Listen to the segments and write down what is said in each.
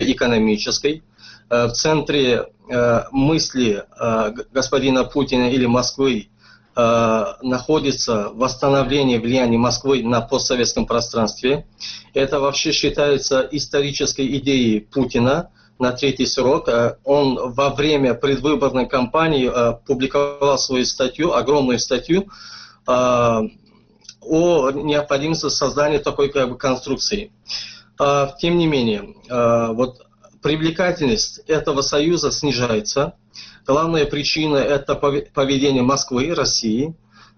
политическо-экономической. В центре мысли господина Путина или Москвы находится восстановление влияния Москвы на постсоветском пространстве. Это вообще считается исторической идеей Путина на третий срок. Он во время предвыборной кампании публиковал свою статью, огромную статью, о необходимости создания такой конструкции. Тем не менее, вот привлекательность этого союза снижается. Главная причина – это поведение Москвы и России.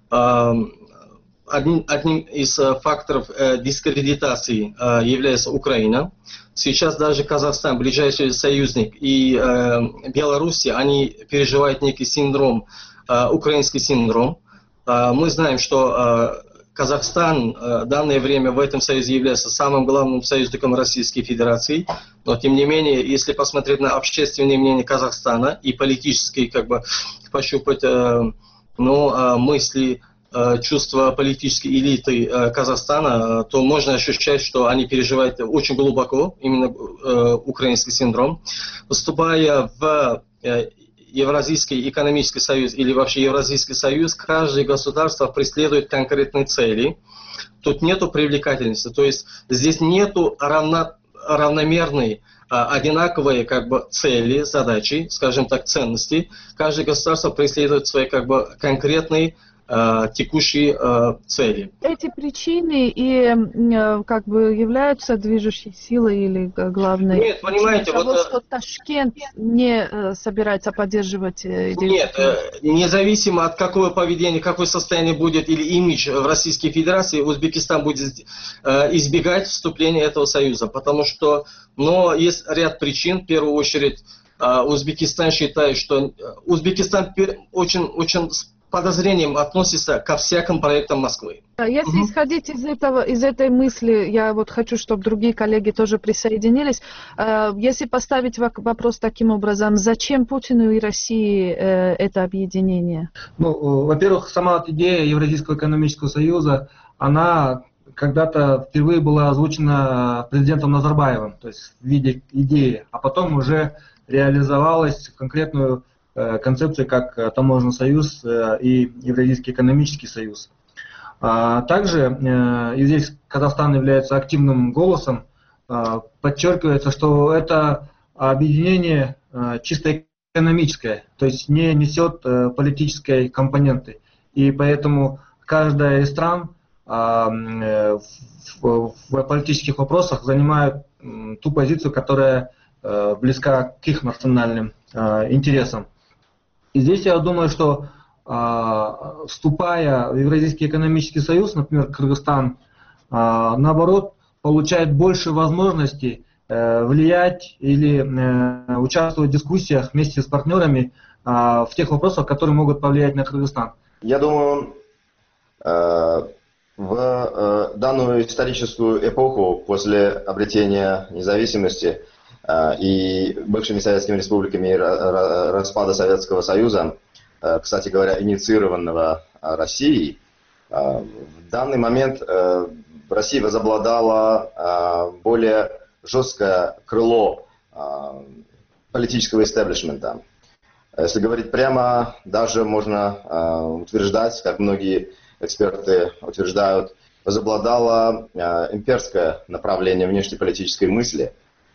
Одним из факторов дискредитации является Украина. Сейчас даже Казахстан, ближайший союзник, и Белоруссия, они переживают некий синдром, украинский синдром. Мы знаем, что Казахстан в данное время в этом союзе является самым главным союзником Российской Федерации, но тем не менее, если посмотреть на общественное мнение Казахстана и политически пощупать мысли, чувства политической элиты Казахстана, то можно ощущать, что они переживают очень глубоко именно украинский синдром. Вступая в Евразийский экономический союз или вообще Евразийский союз, каждое государство преследует конкретные цели. Тут нету привлекательности, то есть здесь нету равномерной, одинаковые цели, задачи, скажем так, ценности. Каждое государство преследует свои конкретные текущие цели. Эти причины и являются движущей силой или главной? Нет, понимаете, того, что Ташкент не собирается поддерживать идею? Нет, независимо от какого поведения, какое состояние будет или имидж в Российской Федерации, Узбекистан будет избегать вступления этого союза, потому что, есть ряд причин. В первую очередь, Узбекистан считает, что Узбекистан очень подозрением относится ко всяким проектам Москвы. Если исходить из этой мысли, я хочу, чтобы другие коллеги тоже присоединились. Если поставить вопрос таким образом, зачем Путину и России это объединение? Во-первых, сама идея Евразийского экономического союза, она когда-то впервые была озвучена президентом Назарбаевым, то есть в виде идеи, а потом уже реализовалась в конкретную концепции, как Таможенный союз и Евразийский экономический союз. Также, и здесь Казахстан является активным голосом, подчеркивается, что это объединение чисто экономическое, то есть не несет политической компоненты. И поэтому каждая из стран в политических вопросах занимает ту позицию, которая близка к их национальным интересам. И здесь я думаю, что вступая в Евразийский экономический союз, например, Кыргызстан, наоборот, получает больше возможностей влиять или участвовать в дискуссиях вместе с партнерами в тех вопросах, которые могут повлиять на Кыргызстан. Я думаю, в данную историческую эпоху после обретения независимости и бывшими советскими республиками и распада Советского Союза, кстати говоря, инициированного Россией, в данный момент в России возобладало более жесткое крыло политического истеблишмента. Если говорить прямо, даже можно утверждать, как многие эксперты утверждают, возобладало имперское направление внешнеполитической мысли.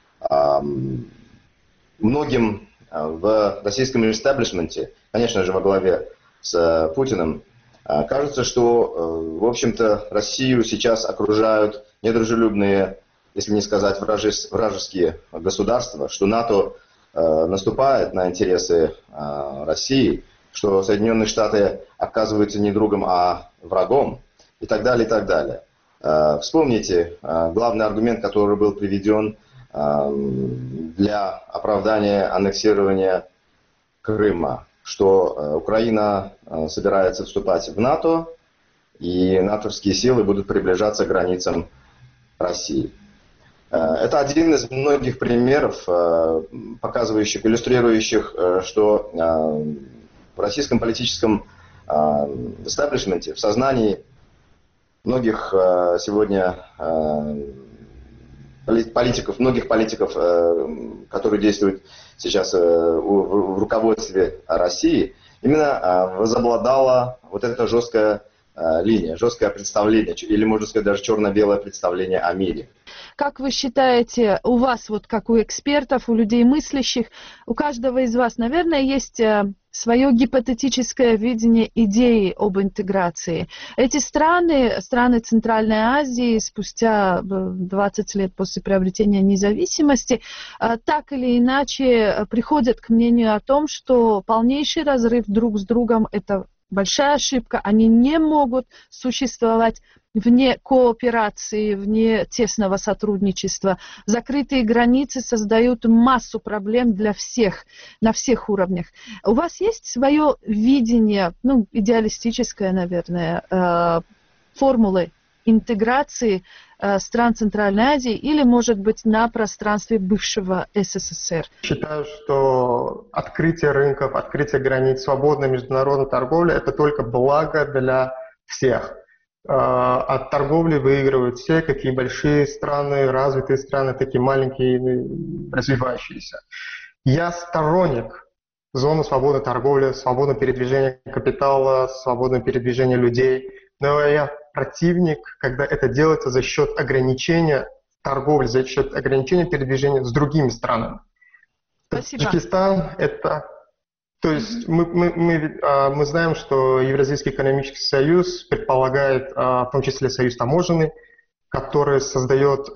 Многим в российском истеблишменте, конечно же, во главе с Путиным, кажется, что, в общем-то, Россию сейчас окружают недружелюбные, если не сказать вражеские государства, что НАТО наступает на интересы России, что Соединенные Штаты оказываются не другом, а врагом, и так далее, и так далее. Вспомните главный аргумент, который был приведен для оправдания аннексирования Крыма, что Украина собирается вступать в НАТО, и натовские силы будут приближаться к границам России. Это один из многих примеров, показывающих, иллюстрирующих, что в российском политическом эстаблишменте, в сознании многих сегодня политиков, многих политиков, которые действуют сейчас в руководстве России, именно возобладала вот эта жесткая линия, жесткое представление, или, можно сказать, даже черно-белое представление о мире. Как вы считаете, у вас, вот как у экспертов, у людей мыслящих, у каждого из вас, наверное, есть свое гипотетическое видение идеи об интеграции. Эти страны Центральной Азии, спустя 20 лет после приобретения независимости, так или иначе приходят к мнению о том, что полнейший разрыв друг с другом – это большая ошибка. Они не могут существовать вне кооперации, вне тесного сотрудничества. Закрытые границы создают массу проблем для всех, на всех уровнях. У вас есть свое видение, идеалистическое, наверное, формулы интеграции стран Центральной Азии или, может быть, на пространстве бывшего СССР? Считаю, что открытие рынков, открытие границ, свободная международная торговля – это только благо для всех. От торговли выигрывают все, какие большие страны, развитые страны, такие маленькие, развивающиеся. Я сторонник зоны свободной торговли, свободного передвижения капитала, свободного передвижения людей. Но я противник, когда это делается за счет ограничения торговли, за счет ограничения передвижения с другими странами. Спасибо. Таджикистан – это... То есть мы знаем, что Евразийский экономический союз предполагает, в том числе союз таможенный, который создает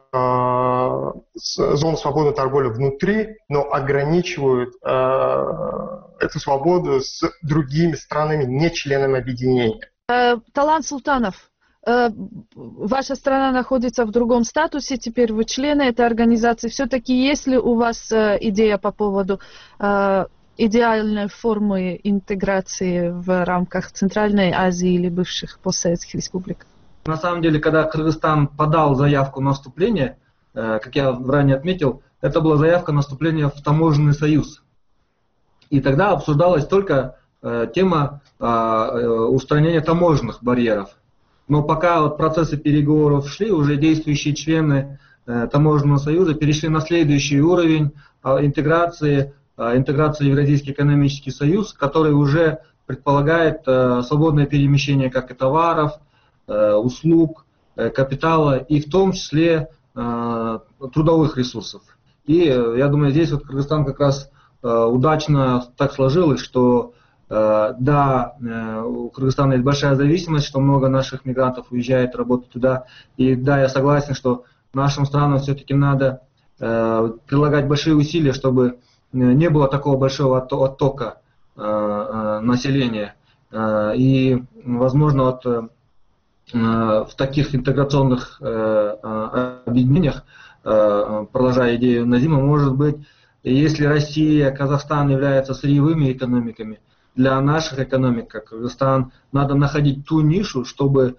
зону свободной торговли внутри, но ограничивает эту свободу с другими странами, не членами объединения. Талант Султанов, ваша страна находится в другом статусе, теперь вы члены этой организации. Все-таки есть ли у вас идея по поводу идеальной формы интеграции в рамках Центральной Азии или бывших постсоветских республик? На самом деле, когда Кыргызстан подал заявку на вступление, как я ранее отметил, это была заявка на вступление в таможенный союз. И тогда обсуждалась только тема устранения таможенных барьеров. Но пока процессы переговоров шли, уже действующие члены таможенного союза перешли на следующий уровень интеграции в Евразийский экономический союз, который уже предполагает свободное перемещение как и товаров, услуг, капитала и в том числе трудовых ресурсов. И я думаю, здесь вот Кыргызстан как раз удачно так сложилось, что да, у Кыргызстана есть большая зависимость, что много наших мигрантов уезжает работать туда. И да, я согласен, что нашим странам все-таки надо прилагать большие усилия, чтобы не было такого большого оттока населения. И, возможно, в таких интеграционных объединениях, продолжая идею Назима, может быть, если Россия, Казахстан являются сырьевыми экономиками, для наших экономик, как Кыргызстан, надо находить ту нишу, чтобы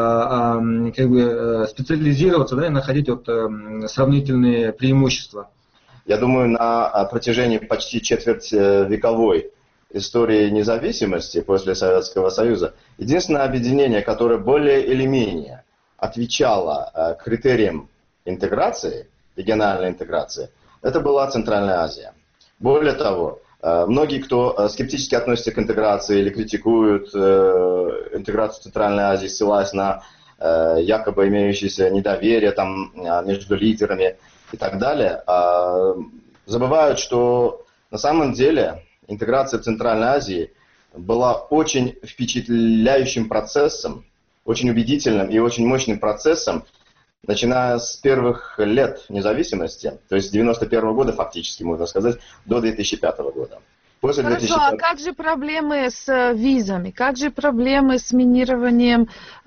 специализироваться, да, и находить сравнительные преимущества. Я думаю, на протяжении почти четвертьвековой истории независимости после Советского Союза единственное объединение, которое более или менее отвечало критериям интеграции, региональной интеграции, это была Центральная Азия. Более того, многие, кто скептически относится к интеграции или критикуют интеграцию Центральной Азии, ссылаясь на якобы имеющееся недоверие там, между лидерами и так далее, забывают, что на самом деле интеграция в Центральной Азии была очень впечатляющим процессом, очень убедительным и очень мощным процессом, начиная с первых лет независимости, то есть с 1991 года фактически, можно сказать, до 2005 года. После Хорошо, 2005... а как же проблемы с визами? Как же проблемы с минированием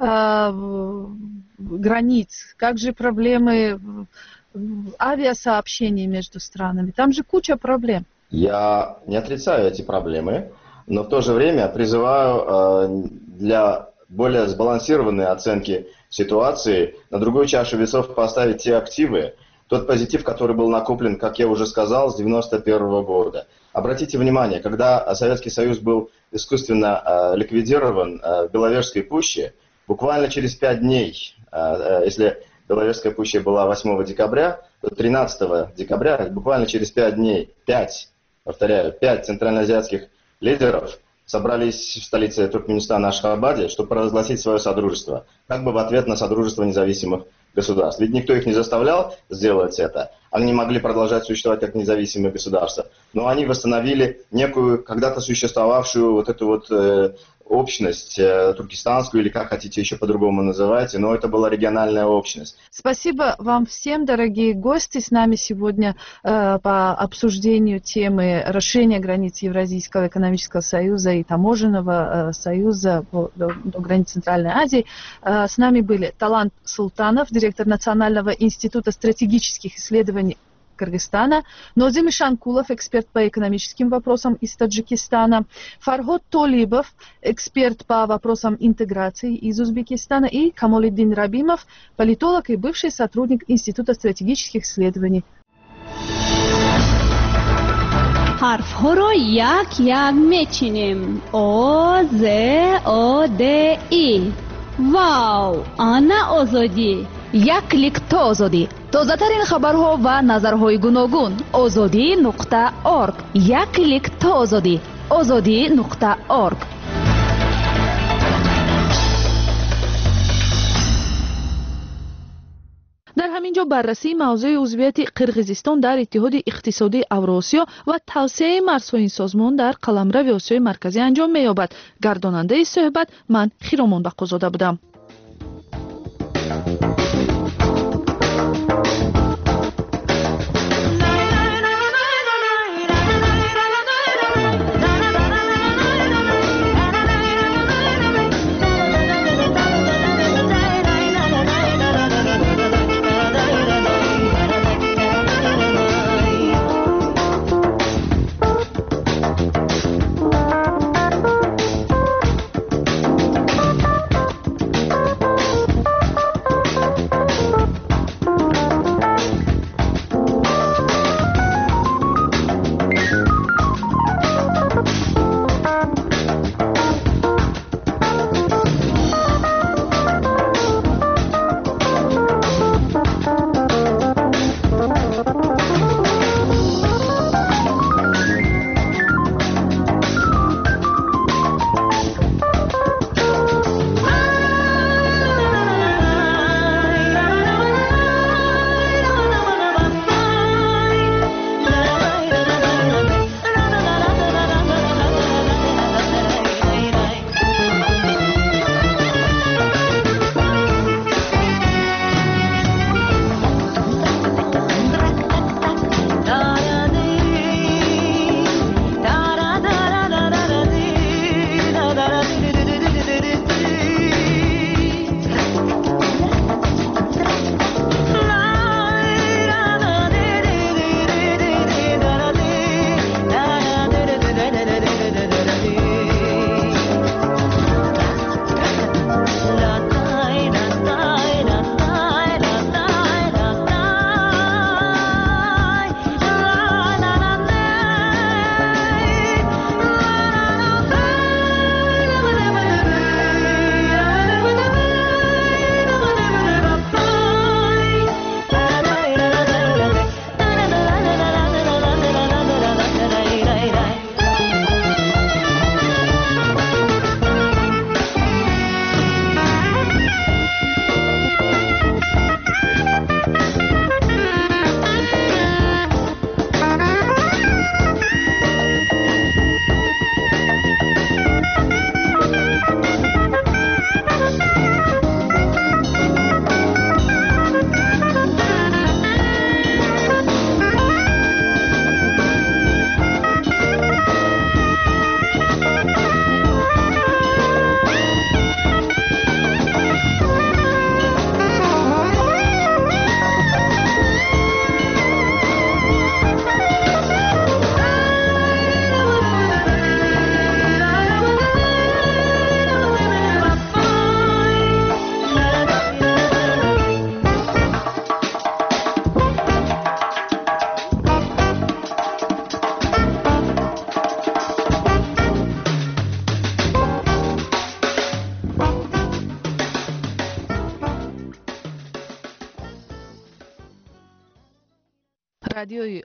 границ? Как же проблемы авиасообщений между странами? Там же куча проблем. Я не отрицаю эти проблемы, но в то же время призываю для более сбалансированной оценки ситуации на другую чашу весов поставить те активы, тот позитив, который был накоплен, как я уже сказал, с 1991 года. Обратите внимание, когда Советский Союз был искусственно ликвидирован в Беловежской пуще, буквально через 5 дней, если Беловежская пуща была 8 декабря, то 13 декабря, буквально через 5 дней, 5 центральноазиатских лидеров собрались в столице Туркменистана Ашхабаде, чтобы провозгласить свое содружество, как бы в ответ на содружество независимых государств. Ведь никто их не заставлял сделать это. Они могли продолжать существовать как независимые государства. Но они восстановили некую когда-то существовавшую вот эту вот общность туркестанскую, или как хотите еще по-другому называйте, но это была региональная общность. Спасибо вам всем, дорогие гости. С нами сегодня по обсуждению темы расширения границ Евразийского экономического союза и таможенного союза до границ Центральной Азии. С нами были Талант Султанов, директор Национального института стратегических исследований Кыргызстана, Нозим Шанкулов, эксперт по экономическим вопросам из Таджикистана, Фарход Толибов, эксперт по вопросам интеграции из Узбекистана, и Камолиддин Рабимов, политолог и бывший сотрудник Института стратегических исследований. حرف‌ها یک میچینیم. O, Z, O, D, I. واو، آنا آزادی. یک کلیک تا آزادی. تازه‌ترین خبرها و نظرهای گوناگون. azadi.org. یک کلیک تا آزادی. azadi.org. در همینجا بررسی موضوع عضویت قرقیزستان در اتحاد اقتصادی اوراسیا و توسعه مرزهای این سازمان در قلمرو آسیای مرکزی انجام می‌یابد. گرداننده صحبت من خیرامان بقازاده بودم. радиои